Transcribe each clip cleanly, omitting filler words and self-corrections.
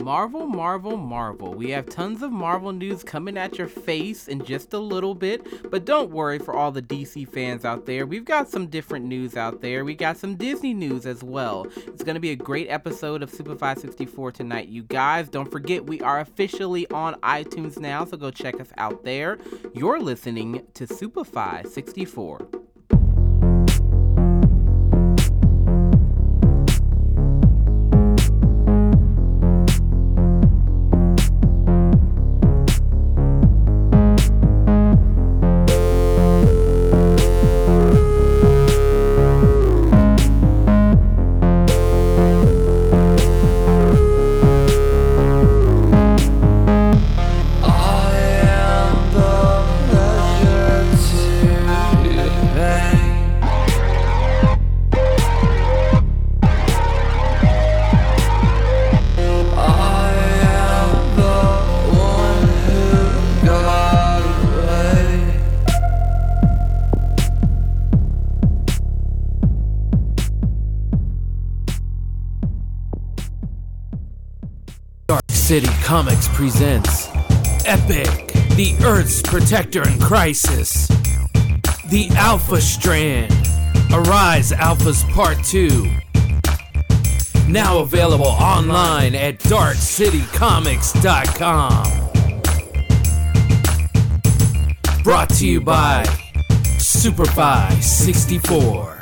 Marvel, Marvel, Marvel. We have tons of Marvel news coming at your face in just a little bit, but don't worry for all the DC fans out there. We've got some different news out there. We got some Disney news as well. It's going to be a great episode of Super 564 tonight, you guys. Don't forget, we are officially on iTunes now, so go check us out there. You're listening to Super 564. City Comics presents Epic, the Earth's Protector in Crisis, The Alpha Strand, Arise Alphas Part 2. Now available online at darkcitycomics.com. Brought to you by Superfy 64.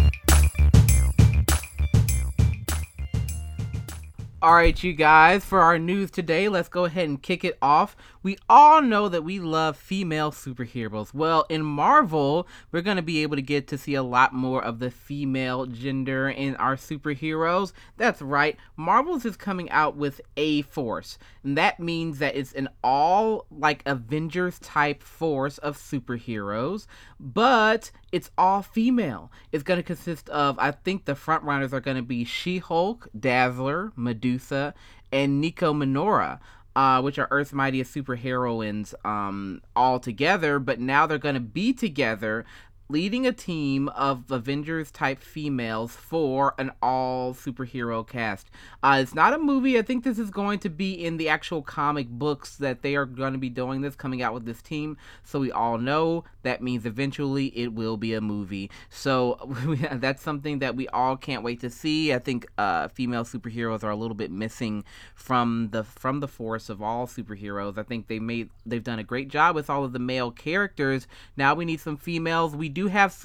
Alright, you guys, for our news today, let's go ahead and kick it off. We all know that we love female superheroes. Well, in Marvel, we're going to be able to get to see a lot more of the female gender in our superheroes. That's right, Marvel's is coming out with A-Force, and that means that it's an all, Avengers type force of superheroes, but it's all female. It's going to consist of, I think the front runners are going to be She-Hulk, Dazzler, Medusa, and Nico Minora, which are Earth's mightiest superheroines all together, but now they're going to be together leading a team of Avengers-type females for an all-superhero cast. It's not a movie. I think this is going to be in the actual comic books that they are going to be doing this, coming out with this team. So we all know that means eventually it will be a movie. So that's something that we all can't wait to see. I think female superheroes are a little bit missing from the force of all superheroes. I think they've done a great job with all of the male characters. Now we need some females. We do have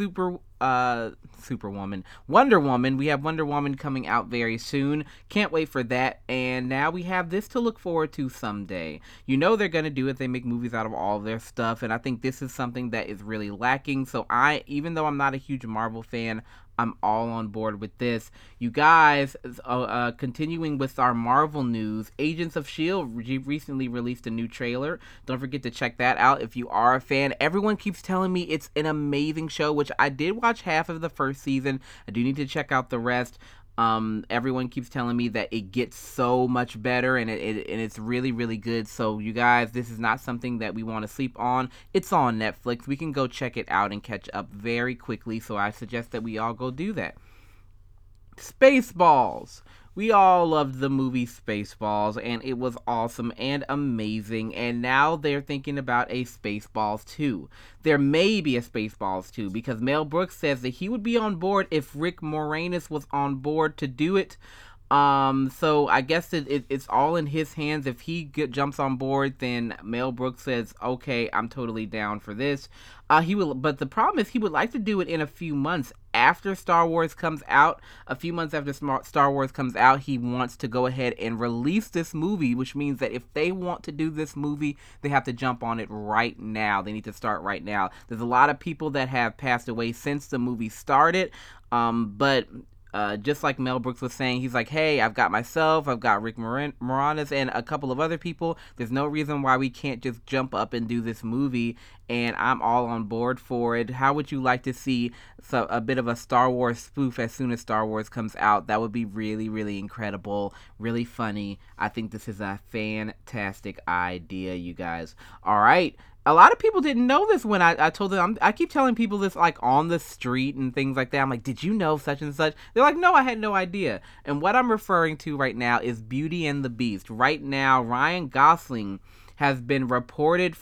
Superwoman, Wonder Woman. We have Wonder Woman coming out very soon. Can't wait for that. And now we have this to look forward to someday. You know they're going to do it. They make movies out of all of their stuff. And I think this is something that is really lacking. So even though I'm not a huge Marvel fan, I'm all on board with this. You guys, continuing with our Marvel news, Agents of S.H.I.E.L.D. recently released a new trailer. Don't forget to check that out if you are a fan. Everyone keeps telling me it's an amazing show, which I did watch half of the first season. I do need to check out the rest. Everyone keeps telling me that it gets so much better and it's really, really good. So you guys, this is not something that we want to sleep on. It's on Netflix. We can go check it out and catch up very quickly. So I suggest that we all go do that. Spaceballs. We all loved the movie Spaceballs, and it was awesome and amazing, and now they're thinking about a Spaceballs 2. There may be a Spaceballs 2, because Mel Brooks says that he would be on board if Rick Moranis was on board to do it. So I guess it's all in his hands. If he jumps on board, then Mel Brooks says, okay, I'm totally down for this. But the problem is he would like to do it in a few months after Star Wars comes out. A few months after Star Wars comes out, he wants to go ahead and release this movie, which means that if they want to do this movie, they have to jump on it right now. They need to start right now. There's a lot of people that have passed away since the movie started, but just like Mel Brooks was saying, he's like, hey, I've got myself, I've got Rick Moranis, and a couple of other people. There's no reason why we can't just jump up and do this movie, and I'm all on board for it. How would you like to see a bit of a Star Wars spoof as soon as Star Wars comes out? That would be really, really incredible, really funny. I think this is a fantastic idea, you guys. All right. a lot of people didn't know this when I told them. I keep telling people this like on the street and things like that. I'm like, did you know such and such? They're like, no, I had no idea. And what I'm referring to right now is Beauty and the Beast. Right now, Ryan Gosling has been reported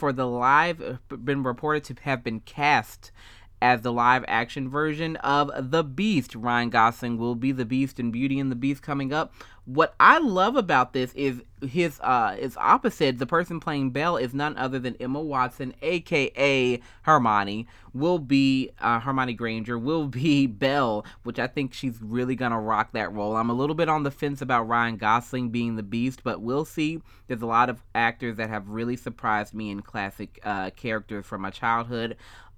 to have been cast as the live action version of The Beast. Ryan Gosling will be the Beast in Beauty and the Beast coming up. What I love about this is his opposite. The person playing Belle is none other than Emma Watson, aka Hermione. Hermione Granger will be Belle, which I think she's really gonna rock that role. I'm a little bit on the fence about Ryan Gosling being the Beast, but we'll see. There's a lot of actors that have really surprised me in classic characters from my childhood.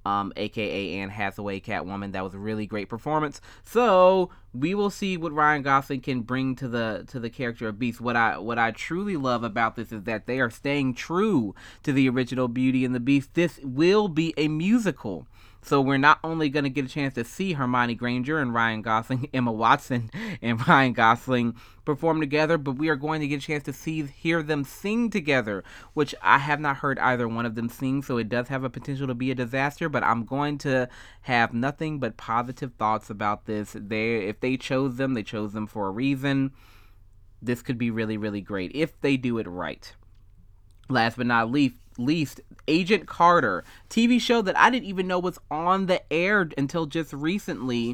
AKA Anne Hathaway, Catwoman. That was a really great performance. So we will see what Ryan Gosling can bring to the character of Beast. What I truly love about this is that they are staying true to the original Beauty and the Beast. This will be a musical. So we're not only going to get a chance to see Hermione Granger and Ryan Gosling, Emma Watson and Ryan Gosling perform together, but we are going to get a chance to hear them sing together, which I have not heard either one of them sing, so it does have a potential to be a disaster, but I'm going to have nothing but positive thoughts about this. If they chose them for a reason. This could be really, really great if they do it right. Last but not least, Agent Carter, TV show that I didn't even know was on the air until just recently,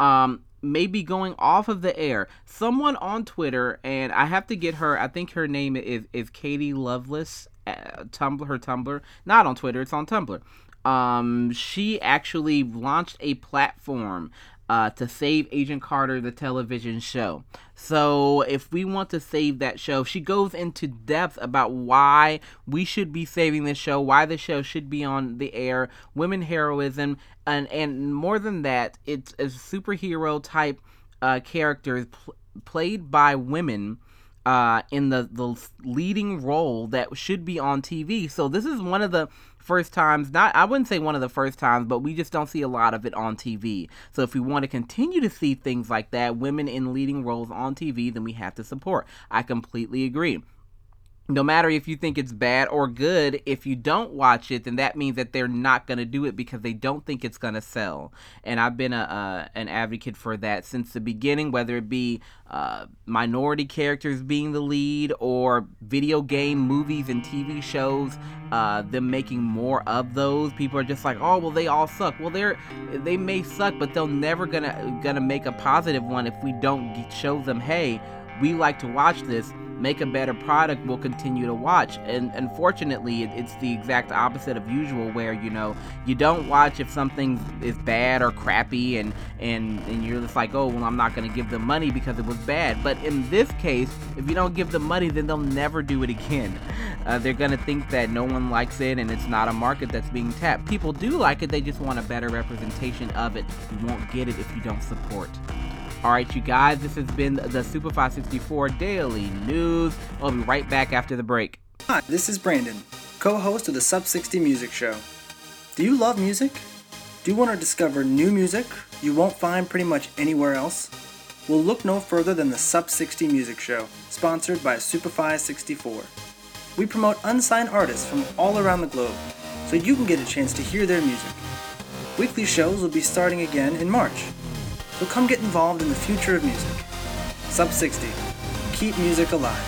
may be going off of the air. Someone on Twitter, and I have to get her, I think her name is Katie Loveless, her Tumblr, not on Twitter, it's on Tumblr. She actually launched a platform to save Agent Carter, the television show. So if we want to save that show, she goes into depth about why we should be saving this show, why the show should be on the air, women heroism, and more than that, it's a superhero type characters played by women in the leading role that should be on TV. So this is one of the first times, I wouldn't say one of the first times, but we just don't see a lot of it on TV. So if we want to continue to see things like that, women in leading roles on TV, then we have to support. I completely agree. No matter if you think it's bad or good, if you don't watch it, then that means that they're not going to do it because they don't think it's going to sell. And I've been an advocate for that since the beginning, whether it be minority characters being the lead or video game movies and TV shows, them making more of those. People are just like, oh, well, they all suck. Well, they may suck, but they're never gonna make a positive one if we don't show them, hey, we like to watch this. Make a better product, we'll continue to watch. And unfortunately, it's the exact opposite of usual, where you don't watch if something is bad or crappy, and you're just like, oh, well, I'm not going to give them money because it was bad. But in this case, if you don't give them money, then they'll never do it again. They're going to think that no one likes it and it's not a market that's being tapped. People do like it, they just want a better representation of it. You won't get it if you don't support. Alright, you guys, this has been the Superfly 64 Daily News. I'll be right back after the break. Hi, this is Brandon, co-host of the Sub 60 Music Show. Do you love music? Do you want to discover new music you won't find pretty much anywhere else? Well, look no further than the Sub 60 Music Show, sponsored by Superfly 64. We promote unsigned artists from all around the globe, so you can get a chance to hear their music. Weekly shows will be starting again in March. So come get involved in the future of music. Sub 60. Keep music alive.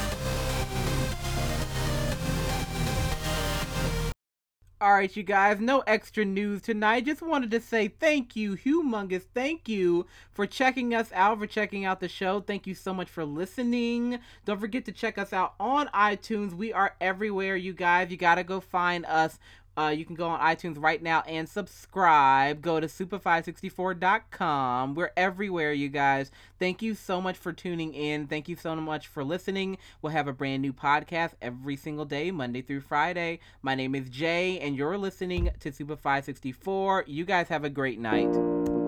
Alright, you guys, no extra news tonight. Just wanted to say thank you, humongous thank you for checking us out, for checking out the show. Thank you so much for listening. Don't forget to check us out on iTunes. We are everywhere, you guys. You gotta go find us. You can go on iTunes right now and subscribe. Go to super564.com. We're everywhere, you guys. Thank you so much for tuning in. Thank you so much for listening. We'll have a brand new podcast every single day, Monday through Friday. My name is Jay, and you're listening to Super564. You guys have a great night.